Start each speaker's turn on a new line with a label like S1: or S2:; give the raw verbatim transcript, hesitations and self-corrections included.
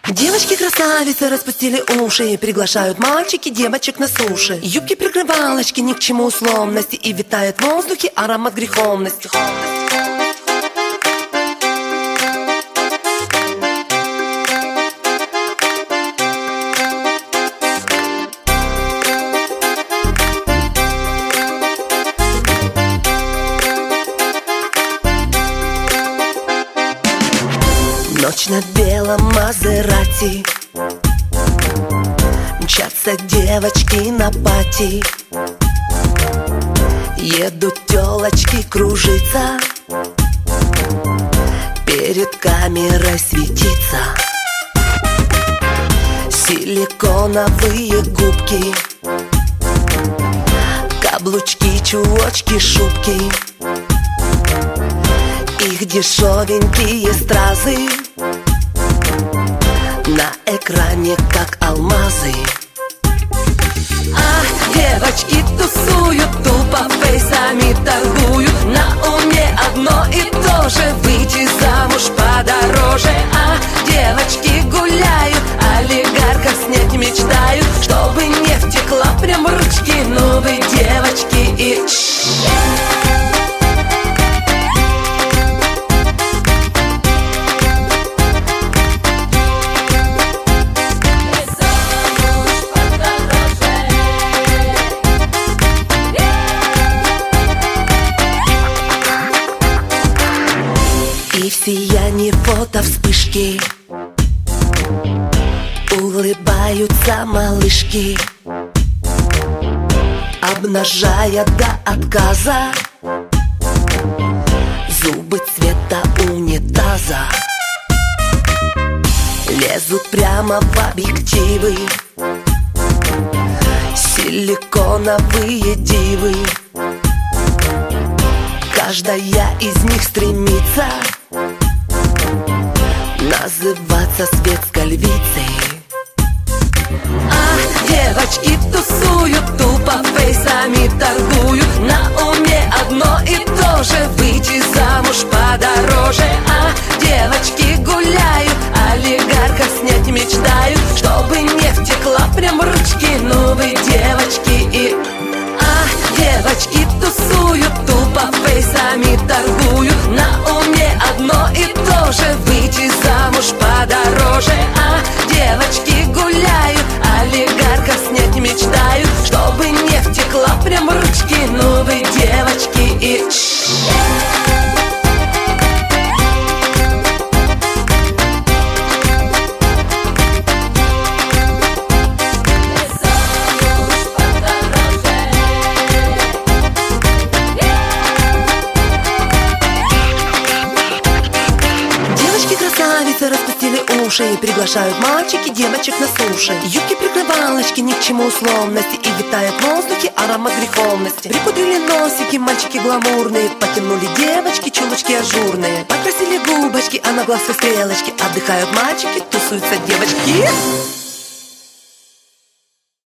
S1: Девочки-красавицы распустили уши, приглашают мальчики девочек на суши. Юбки-прикрывалочки ни к чему условности, и витает в воздухе аромат греховности. Ночь на белом Мазерати, мчатся девочки на пати. Едут телочки кружиться, перед камерой светиться. Силиконовые губки, каблучки, чулочки, шубки. Их дешевенькие стразы на экране как алмазы. А девочки тусуют, тупо фейсами торгуют. На уме одно и то же — выйти замуж подороже. А девочки гуляют, олигархов снять мечтают, чтобы нефть текла прям в ручки новой девочки. И И в сиянии фото вспышки улыбаются малышки, обнажая до отказа зубы цвета унитаза. Лезут прямо в объективы силиконовые дивы. Каждая из них стремится называться светской львицей. А девочки тусуют, тупо фейсами торгуют. На уме одно и то же — выйти замуж подороже. А девочки гуляют, олигархов снять мечтают, чтобы нефть текла прям в ручки новой девочки. И а девочки тусуют, тупо фейсами торгуют. На уме одно и то же — выйти замуж подороже. А девочки гуляют, олигархов снять мечтают, чтобы нефть текла прям в ручки новой девочки. И распустили уши, приглашают мальчики девочек на суши. Юбки-прикрывалочки ни к чему условности, и витает в воздухе аромат греховности. Припудрили носики мальчики гламурные, потянули девочки чулочки ажурные. Покрасили губочки, а на глазах стрелочки. Отдыхают мальчики, тусуются девочки.